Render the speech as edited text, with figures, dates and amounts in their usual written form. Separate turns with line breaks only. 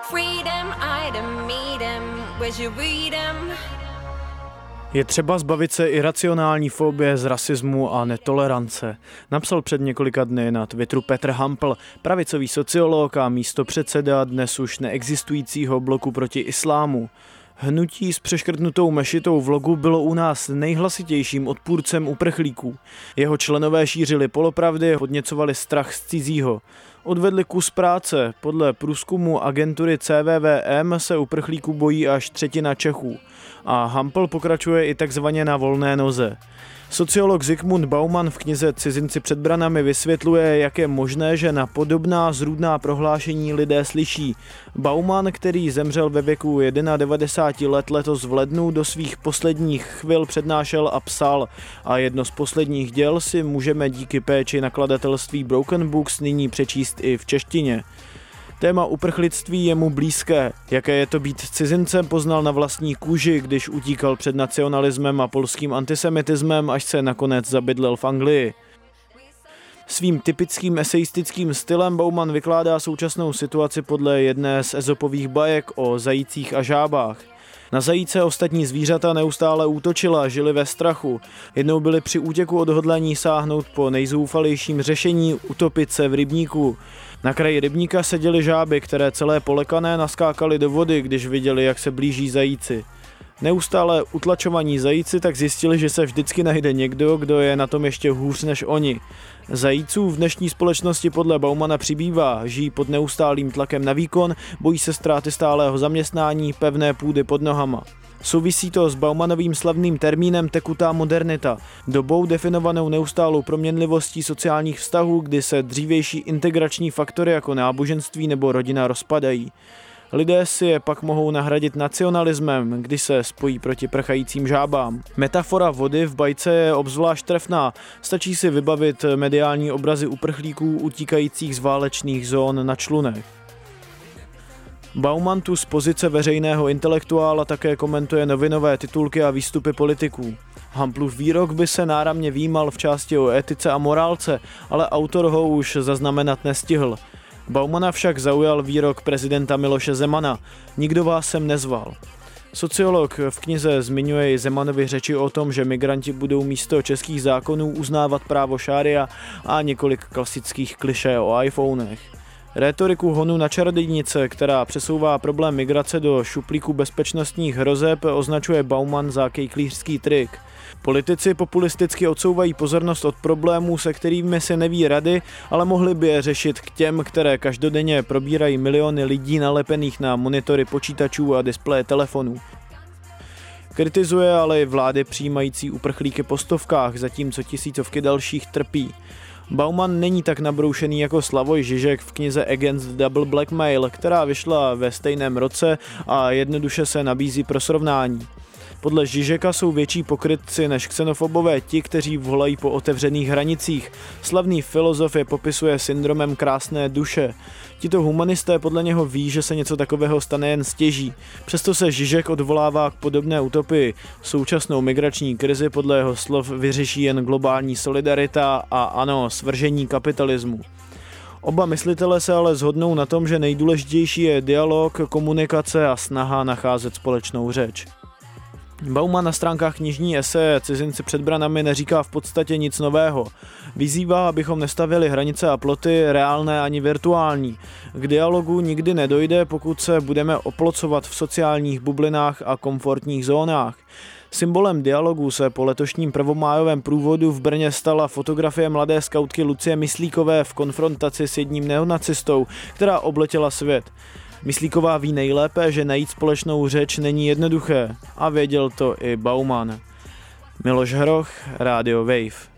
Je třeba zbavit se iracionální fobie z rasismu a netolerance, napsal před několika dny na Twitteru Petr Hampl, pravicový sociolog a místopředseda dnes už neexistujícího bloku proti islámu. Hnutí s přeškrtnutou mešitou v logu bylo u nás nejhlasitějším odpůrcem uprchlíků. Jeho členové šířili polopravdy, podněcovali strach z cizího. Odvedli kus práce. Podle průzkumu agentury CVVM se uprchlíků bojí až třetina Čechů. A Hampl pokračuje i takzvaně na volné noze. Sociolog Zygmunt Bauman v knize Cizinci před branami vysvětluje, jak je možné, že na podobná zrůdná prohlášení lidé slyší. Bauman, který zemřel ve věku 91 let letos v lednu, do svých posledních chvil přednášel a psal. A jedno z posledních děl si můžeme díky péči nakladatelství Broken Books nyní přečíst i v češtině. Téma uprchlictví je mu blízké. Jaké je to být cizincem, poznal na vlastní kůži, když utíkal před nacionalismem a polským antisemitismem, až se nakonec zabydlel v Anglii. Svým typickým eseistickým stylem Bauman vykládá současnou situaci podle jedné z ezopových bajek o zajících a žábách. Na zajíce ostatní zvířata neustále útočila, žili ve strachu. Jednou byli při útěku odhodlaní sáhnout po nejzoufalejším řešení utopit se v rybníku. Na kraji rybníka seděly žáby, které celé polekané naskákaly do vody, když viděli, jak se blíží zajíci. Neustále utlačovaní zajíci tak zjistili, že se vždycky najde někdo, kdo je na tom ještě hůř než oni. Zajíců v dnešní společnosti podle Baumana přibývá, žijí pod neustálým tlakem na výkon, bojí se ztráty stálého zaměstnání, pevné půdy pod nohama. Souvisí to s Baumanovým slavným termínem tekutá modernita, dobou definovanou neustálou proměnlivostí sociálních vztahů, kdy se dřívější integrační faktory jako náboženství nebo rodina rozpadají. Lidé si je pak mohou nahradit nacionalismem, když se spojí proti prchajícím žábám. Metafora vody v bajce je obzvlášť trefná. Stačí si vybavit mediální obrazy uprchlíků utíkajících z válečných zón na člunech. Bauman tu z pozice veřejného intelektuála také komentuje novinové titulky a výstupy politiků. Hamplův výrok by se náramně výjímal v části o etice a morálce, ale autor ho už zaznamenat nestihl. Baumana však zaujal výrok prezidenta Miloše Zemana. Nikdo vás sem nezval. Sociolog v knize zmiňuje i Zemanovy řeči o tom, že migranti budou místo českých zákonů uznávat právo šária a několik klasických klišé o iPhonech. Rétoriku honu na čarodějnice, která přesouvá problém migrace do šuplíku bezpečnostních hrozeb, označuje Bauman za kejklířský trik. Politici populisticky odsouvají pozornost od problémů, se kterými se neví rady, ale mohli by je řešit k těm, které každodenně probírají miliony lidí nalepených na monitory počítačů a displeje telefonů. Kritizuje ale i vlády přijímající uprchlíky po stovkách, zatímco tisícovky dalších trpí. Bauman není tak nabroušený jako Slavoj Žižek v knize Against Double Blackmail, která vyšla ve stejném roce a jednoduše se nabízí pro srovnání. Podle Žižeka jsou větší pokrytci než xenofobové ti, kteří volají po otevřených hranicích. Slavný filozof je popisuje syndromem krásné duše. Tito humanisté podle něho ví, že se něco takového stane jen stěží. Přesto se Žižek odvolává k podobné utopii. Současnou migrační krizi podle jeho slov vyřeší jen globální solidarita a ano, svržení kapitalismu. Oba myslitelé se ale shodnou na tom, že nejdůležitější je dialog, komunikace a snaha nacházet společnou řeč. Bauman na stránkách knižní eseje Cizinci před branami neříká v podstatě nic nového. Vyzývá, abychom nestavili hranice a ploty reálné ani virtuální. K dialogu nikdy nedojde, pokud se budeme oplocovat v sociálních bublinách a komfortních zónách. Symbolem dialogu se po letošním prvomájovém průvodu v Brně stala fotografie mladé skautky Lucie Myslíkové v konfrontaci s jedním neonacistou, která obletěla svět. Myslíková ví nejlépe, že najít společnou řeč není jednoduché a věděl to i Bauman. Miloš Hroch, Radio Wave.